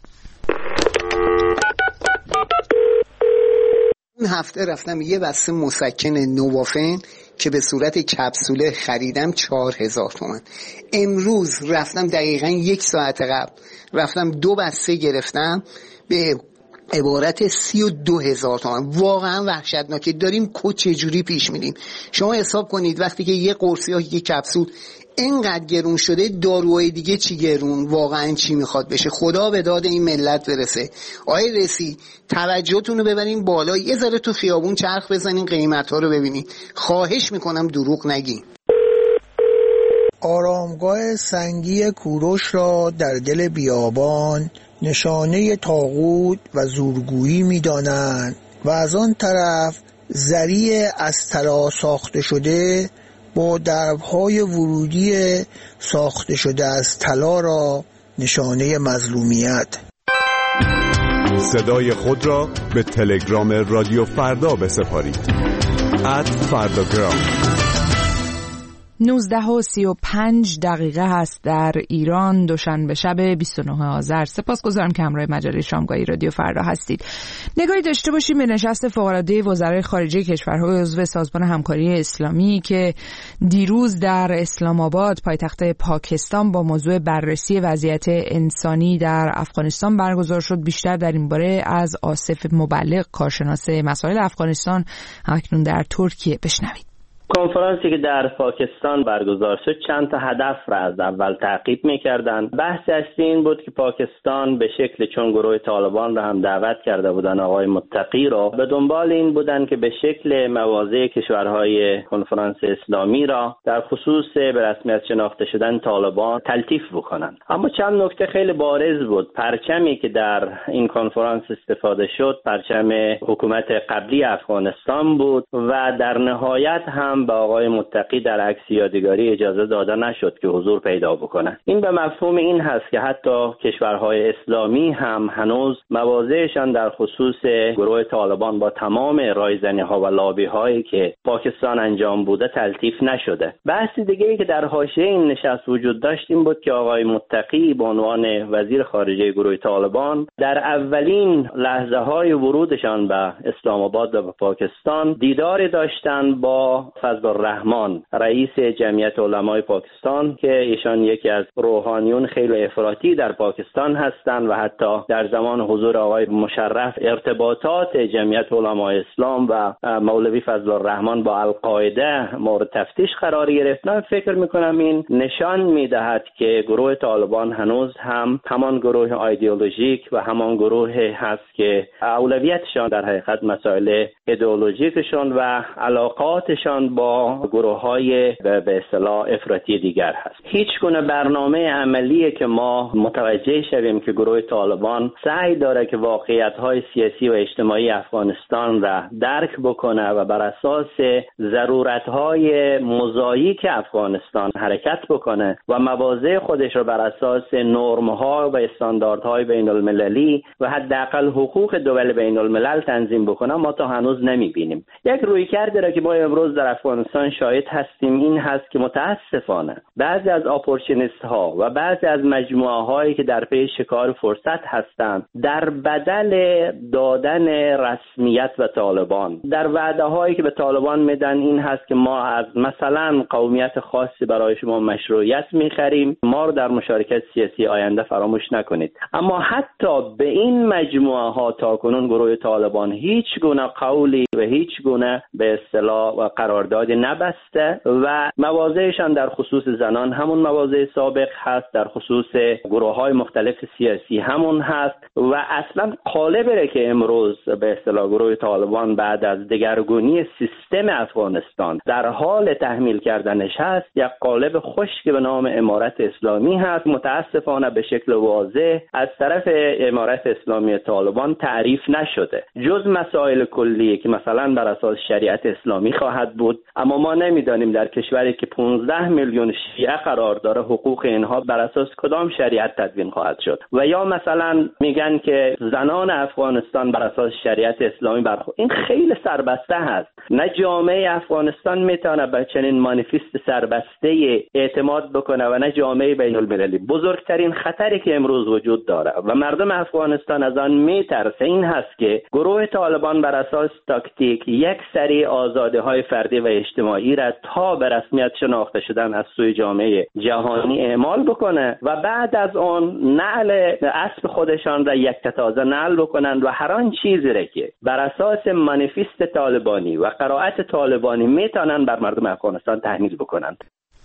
این هفته رفتم یه بسته مسکن نوافن که به صورت کپسوله خریدم چهار هزار تومان. امروز رفتم دقیقاً یک ساعت قبل رفتم دو بسته گرفتم به عبارت سی و دو هزار تومان. واقعا وحشتناکه. داریم کو چجوری پیش میریم؟ شما حساب کنید وقتی که یه قرص یا یه کپسول اینقدر گرون شده، داروهای دیگه چی گرون؟ واقعا چی میخواد بشه؟ خدا به داد این ملت برسه. آقای رئیسی توجهتون رو ببرین بالا، یه ذره تو خیابون چرخ بزنین قیمت‌ها رو ببینین. خواهش میکنم دروغ نگین. آرامگاه سنگی کوروش را در دل بیابان نشانه طاغوت و زورگویی می‌دانند و از آن طرف ذریع از طلا ساخته شده با درب‌های ورودی ساخته شده از طلا را نشانه مظلومیت. صدای خود را به تلگرام رادیو فردا بسپارید. ات فرداگرام. نوزده و سی و پنج دقیقه هست در ایران، دوشنبه شب بیست و نه آذر. سپاسگزارم که همراه مجله شامگاهی رادیو فردا هستید. نگاهی داشته باشیم به نشست فوق‌العاده وزرای خارجه کشورهای عضو سازمان همکاری اسلامی که دیروز در اسلام آباد پایتخت پاکستان با موضوع بررسی وضعیت انسانی در افغانستان برگزار شد. بیشتر در این باره از آصف مبلغ، کارشناس مسائل افغانستان اکنون در ترکیه، بشنوید. کنفرانسی که در پاکستان برگزار شد چند تا هدف را از اول تعقیب می‌کردند. بحث اصلی این بود که پاکستان به شکل چون گروه طالبان را هم دعوت کرده بودند آقای متقی را، به دنبال این بودند که به شکل مواضع کشورهای کنفرانس اسلامی را در خصوص به رسمیت شناخته شدن طالبان تلطیف بکنند. اما چند نکته خیلی بارز بود. پرچمی که در این کنفرانس استفاده شد پرچم حکومت قبلی افغانستان بود و در نهایت هم به آقای متقی در عکس یادگاری اجازه داده نشد که حضور پیدا بکنه. این به مفهوم این هست که حتی کشورهای اسلامی هم هنوز مواضعشان در خصوص گروه طالبان با تمام رایزنی ها و لابی هایی که پاکستان انجام بوده تلطیف نشده. بحث دیگه ای که در حاشیه این نشست وجود داشت این بود که آقای متقی به عنوان وزیر خارجه گروه طالبان در اولین لحظه های ورودشان به اسلام آباد و به پاکستان دیداری داشتند با فضل الرحمن، رئیس جمعیت علمای پاکستان که ایشان یکی از روحانیون خیلی افراطی در پاکستان هستند و حتی در زمان حضور آقای مشرف ارتباطات جمعیت علمای اسلام و مولوی فضل الرحمن با القاعده مورد تفتیش قرار گرفت. من فکر میکنم این نشان میدهد که گروه طالبان هنوز هم همان گروه ایدئولوژیک و همان گروه هست که اولویتشان در حقیقت مسائل ایدئولوژیکشان و علاقاتشان با گروه‌های به اصطلاح افراطی دیگر هست. هیچ گونه برنامه عملیه که ما متوجه شویم که گروه طالبان سعی داره که واقعیت‌های سیاسی و اجتماعی افغانستان را درک بکنه و بر اساس ضرورت‌های مزاییک افغانستان حرکت بکنه و مواضع خودش را بر اساس نرم‌ها و استانداردهای بین‌المللی و حداقل حقوق دول بین‌الملل تنظیم بکنه ما تا هنوز نمی‌بینیم. یک رویکردی را که ما امروز در افغانستان شاهد هستیم این هست که متاسفانه بعضی از اپورتونیست ها و بعضی از مجموعه هایی که در پی شکار فرصت هستند در بدل دادن رسمیت به طالبان در وعده هایی که به طالبان میدن این هست که ما از مثلا قومیت خاصی برای شما مشروعیت میخریم، ما رو در مشارکت سیاسی آینده فراموش نکنید. اما حتی به این مجموعه ها تاکنون گروه طالبان هیچ گونه قولی و هیچ گونه به اصطلاح و قراردادی نبسته و مواضعشان در خصوص زنان همون مواضع سابق هست، در خصوص گروه های مختلف سیاسی همون هست و اصلا قالبه که امروز به اصطلاح گروه طالبان بعد از دگرگونی سیستم افغانستان در حال تحمیل کردنش هست یک قالب خشک به نام امارت اسلامی هست. متاسفانه به شکل واضح از طرف امارت اسلامی طالبان تعریف نشده جز مسائل کلیه که مثلا بر اساس شریعت اسلامی خواهد بود، اما ما نمیدانیم در کشوری که پانزده میلیون شیعه قرار داره حقوق اینها بر اساس کدام شریعت تدوین خواهد شد. و یا مثلا میگن که زنان افغانستان بر اساس شریعت اسلامی برخورد. این خیلی سربسته هست. نه جامعه افغانستان میتونه به چنین مانیفست سربسته اعتماد بکنه و نه جامعه بین المللی. بزرگترین خطری که امروز وجود داره و مردم افغانستان از آن میترسه این هست که گروه طالبان بر اساس تاکتیک یک سری آزادی های فردی و اجتماعی را تا به رسمیت شناخته شدن از سوی جامعه جهانی اعمال بکنه و بعد از آن نعل اسب خودشان را یک تازه نعل بکنند و هر آن چیزی را که بر اساس مانیفست طالبانی و قرائت طالبانی میتونن بر مردم افغانستان تحمیل بکنند.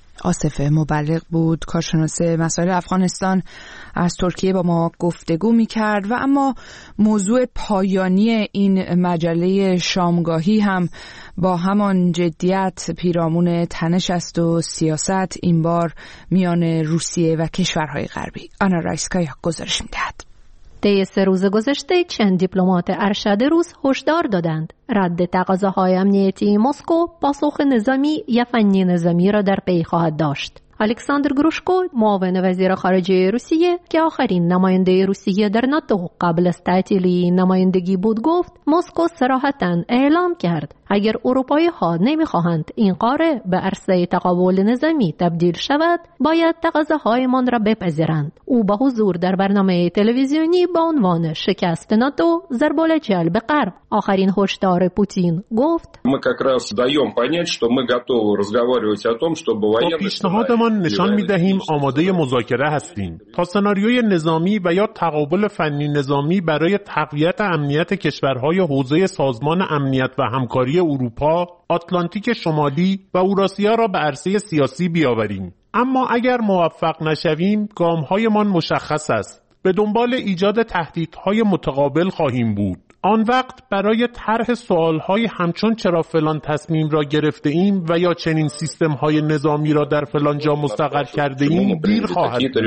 آصف مبلغ بود، کارشناس مسائل افغانستان، از ترکیه با ما گفتگو می‌کرد. و اما موضوع پایانی این مجله شامگاهی هم با همان جدیت پیرامون تنش است و سیاست، این بار میان روسیه و کشورهای غربی. آنا رایسکایا گزارش می‌دهد. طی سه روز گذشته چند دیپلمات ارشد روس هشدار دادند رد تقاضاهای امنیتی مسکو پاسخ نظامی یا فنی نظامی را در پی خواهد داشت. الکساندر گروشکو، معاون وزیر خارجه روسیه که آخرین نماینده روسیه در ناتو قبل از تعطیلی نمایندگی بود، گفت مسکو صراحتاً اعلام کرد اگر اروپایی ها نمیخواهند این قاره به عرصه تقابل نظامی تبدیل شود باید تقاضاهایمان را بپذیرند. او با حضور در برنامه تلویزیونی با عنوان شکست ناتو ضرب الجل به غرب آخرین هشدار پوتین گفت ما как раз даем понять что мы готовы разговаривать о том чтобы военные نشان می‌دهیم آماده مذاکره هستیم تا سناریوی نظامی و یا تقابل فنی نظامی برای تقویت امنیت کشورهای حوزه سازمان امنیت و همکاری اروپا، آتلانتیک شمالی و اوراسیا را به عرصه سیاسی بیاوریم. اما اگر موفق نشویم، گام‌هایمان مشخص است. به دنبال ایجاد تهدیدهای متقابل خواهیم بود. آن وقت برای طرح سوال‌های همچون چرا فلان تصمیم را گرفته ایم و یا چنین سیستم‌های نظامی را در فلان جا مستقر کرده ایم دیر خواهد بود.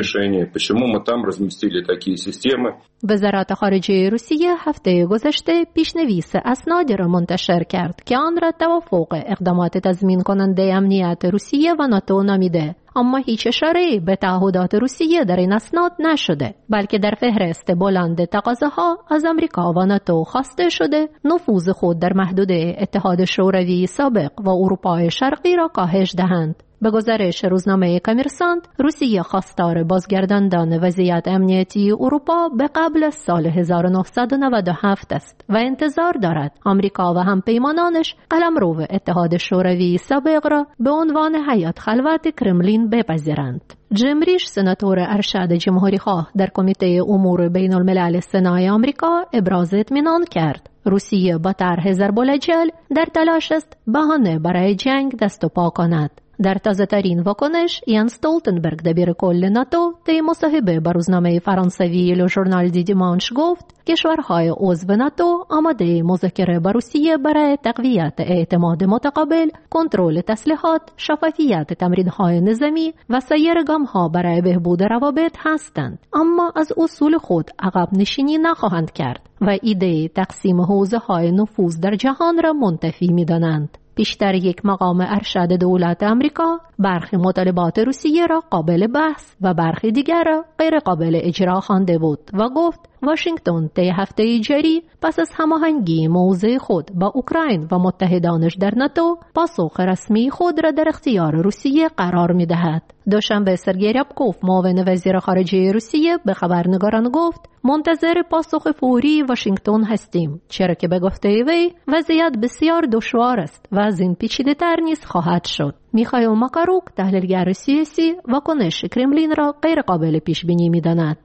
وزارت خارجه روسیه هفته گذشته پیشنویس اسنادی را منتشر کرد که آن را توافق اقدامات تضمین کننده امنیت روسیه و ناتو نامیده. اما هیچ اشاره‌ای به تعهدات روسیه در این اسناد نشده، بلکه در فهرست بلند تقاضاها از آمریکا و ناتو خواسته شده نفوذ خود در محدوده اتحاد شوروی سابق و اروپای شرقی را کاهش دهند. به گزارش روزنامه کامرسانت، روسیه خواستار بازگرداندن وضعیت امنیتی اروپا به قبل از سال هزار و نهصد و نود و هفت است و انتظار دارد آمریکا و همپیمانانش قلمرو اتحاد شوروی سابق را به عنوان هیئت خلوت کرملین بپذیرند. جیم ریش، سناتور ارشد جمهوری‌خواه در کمیته امور بین الملل سنای آمریکا، ابراز اطمینان کرد روسیه با طرح ضرب الجل در تلاش است بهانه برای جنگ دست و پا کند. در تازه‌ترین واکنش، یان استولتنبرگ دبیر کل ناتو طی مصاحبه با روزنامه فرانسوی لو ژورنال دی دیمانش گفت کشورهای عضو ناتو آماده مذاکره با روسیه برای تقویت اعتماد متقابل، کنترل تسلیحات، شفافیت تمرین‌های نظامی و سایر گام‌ها برای بهبود روابط هستند، اما از اصول خود عقب نشینی نخواهند کرد و ایده تقسیم حوزه‌های نفوذ در جهان را منتفی می‌دانند. بیشتر یک مقام ارشد دولت آمریکا برخی مطالبات روسیه را قابل بحث و برخی دیگر را غیر قابل اجرا خوانده بود و گفت واشنگتن طی هفته جاری پس از هماهنگی موضع خود با اوکراین و متحدانش در ناتو پاسخ رسمی خود را در اختیار روسیه قرار می‌دهد. دوشنبه سرگئی ریابکوف، معاون وزیر خارجه روسیه، به خبرنگاران گفت منتظر پاسخ فوری واشنگتن هستیم، چرا که به گفته وی وضعیت بسیار دشوار است و از این پیچیده‌تر نیز خواهد شد. میخائیل ماکاروک، تحلیلگر سیاسی، واکنش کرملین را غیر قابل پیش بینی می‌داند.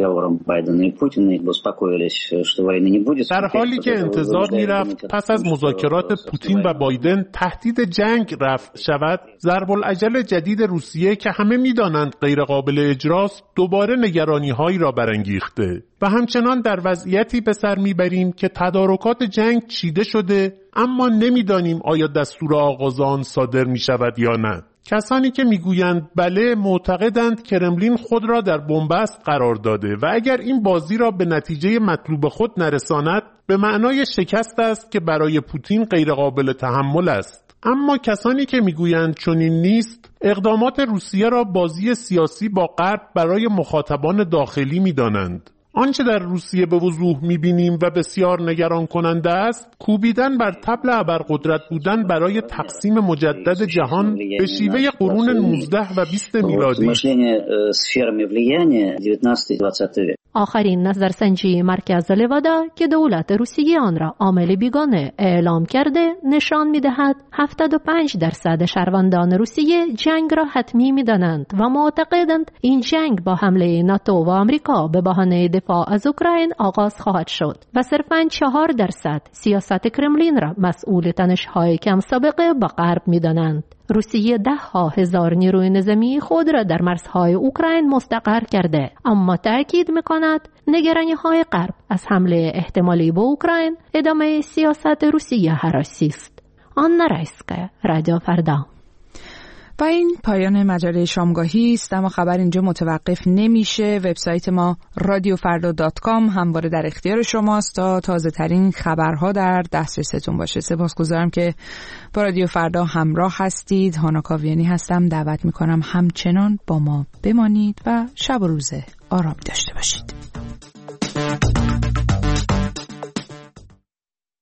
در حالی که انتظار می‌رفت پس از مذاکرات پوتین و بایدن تهدید جنگ رفع شود، ضرب العجل جدید روسیه که همه می‌دانند غیر قابل اجراست دوباره نگرانی‌هایی را برانگیخته و همچنان در وضعیتی به سر میبریم که تدارکات جنگ چیده شده اما نمیدانیم آیا دستور آغاز آن صادر می شود یا نه. کسانی که میگویند بله معتقدند کرملین خود را در بنبست قرار داده و اگر این بازی را به نتیجه مطلوب خود نرساند به معنای شکست است که برای پوتین غیر قابل تحمل است. اما کسانی که میگویند چنین نیست اقدامات روسیه را بازی سیاسی با غرب برای مخاطبان داخلی میدانند. آنچه در روسیه به وضوح می‌بینیم و بسیار نگران کننده است، کوبیدن بر طبل ابرقدرت بودن برای تقسیم مجدد جهان به شیوه قرون نوزده و بیست میلادی. آخرین نظرسنجی مرکز لوادا که دولت روسیه آن را عامل بیگانه اعلام کرده نشان می‌دهد هفتاد و پنج درصد شهروندان روسیه جنگ را حتمی می‌دانند و معتقدند این جنگ با حمله ناتو و آمریکا به بهانه دفاع از اوکراین آغاز خواهد شد و صرفاً چهار درصد سیاست کرملین را مسئول تنش‌های کم سابقه با غرب می‌دانند. روسیه ده ها هزار نیروی نظامی خود را در مرزهای اوکراین مستقر کرده، اما تأکید می‌کند نگرانی‌های غرب از حمله احتمالی به اوکراین ادامه سیاست روسیه هراسی است. آنا رایسکا، رادیو فردا. و این پایان مجله شامگاهی است، اما خبر اینجا متوقف نمیشه. وبسایت ما رادیو فردا دات کام همواره در اختیار شماست تا تازه ترین خبرها در دسترستون باشه. سپاسگزارم که با رادیو فردا همراه هستید. هانا کاویانی هستم. دعوت میکنم همچنان با ما بمانید و شب و روز آرامی داشته باشید.